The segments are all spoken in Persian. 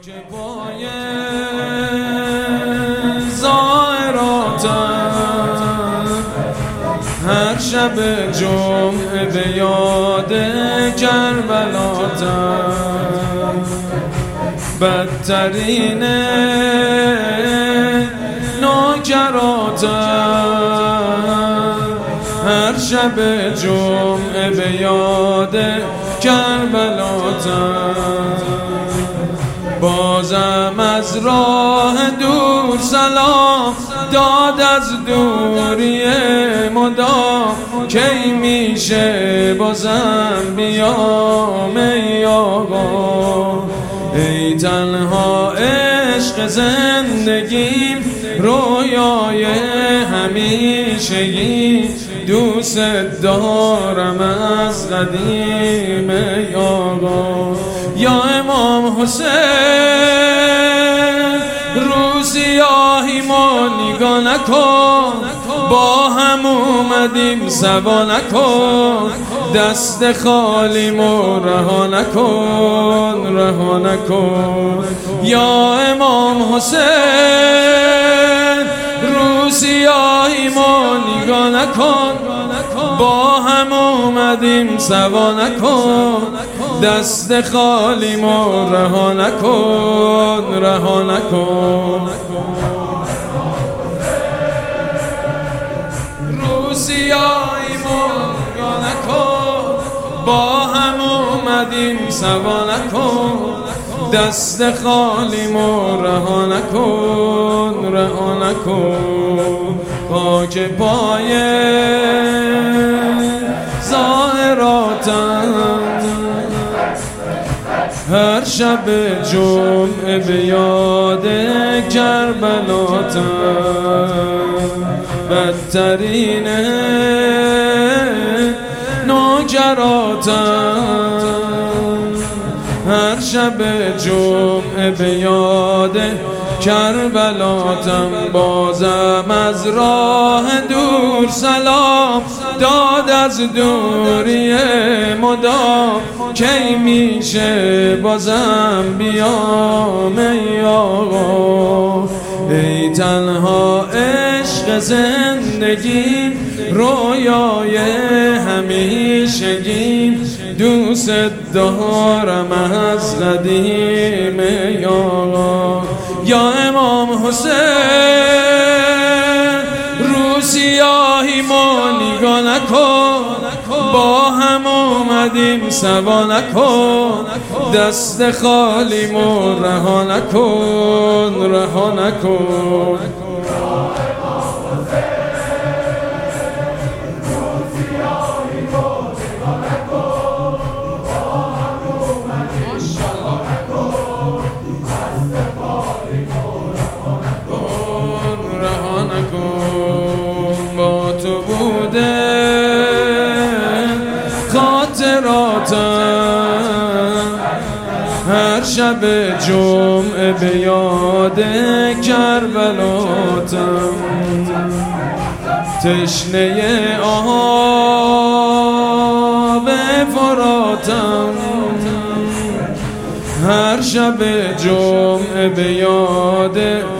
خاک پای زائراتم، هر شب جمعه به یاد کربلاتم، بدترین نوکراتم، هر شب جمعه به یاد کربلاتم، بازم از راه دور سلام داد از دوری مدام، کی میشه بازم بیام ای آقا، ای تنها عشق زندگیم، رویای همیشگی، دوست دارم از قدیم ای آقا. یا امام حسین رو سیاهی ما نگاه نکن، با هم اومدیم سبا نکن، دست خالی مو رها نکن، رها نکن. یا امام حسین رو سیاهی ما نگاه نکن، با هم اومدیم سبا نکن، دست خالی مو رها نکن، رها نکن. رو سیاهی مو نگاه نکن، با هم اومدیم سبا نکن، دست خالی مو رها نکن، رها نکن. خاک پای زائراتم، هر شب جمعه به یاد کربلاتم، بدترین نوکراتم، هر شب جمعه به یاد کربلاتم، بازم از راه دور سلام داد از دوری مدام، کی میشه بازم بیام ای آقا، ای تنها عشق زندگی، رویای همیشگی، دوست دارم از قدیم ای آقا. یا امام حسین رو سیاهی ما نگاه نکن، با هم اومدیم سبا نکن، دست خالی مو رها نکن، رها نکن. با تو بوده خاطراتم، هر شب جمعه به یاد کربلاتم، تشنه آب فراتم، هر شب جمعه به یاد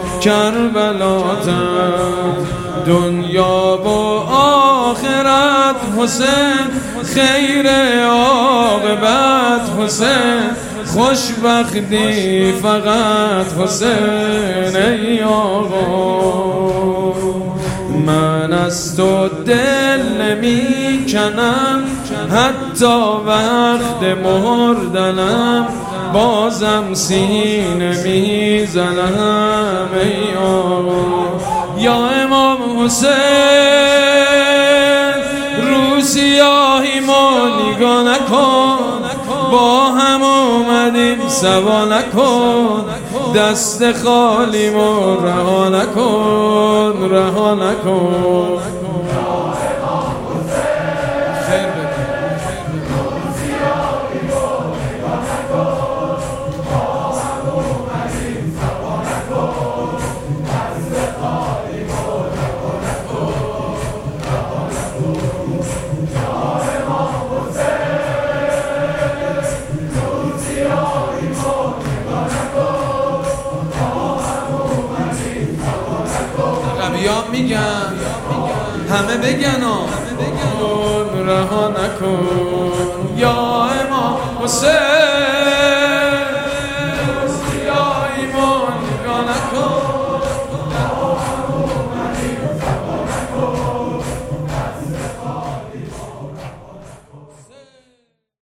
کربلاتم، دنیا و آخرت حسین، خیر عاقبت حسین، خوشبختی فقط حسین ای آقا. من از تو دل نمی کنم، حتی وقت مردنم، بازم سینه میزنم ای آقا. یا امام حسین رو سیاهی ما نگاه نکن، با هم اومدیم سبا نکن، دست خالی مو رها نکن، رها نکن. میگن همه بگن رها نکن یا امام حسین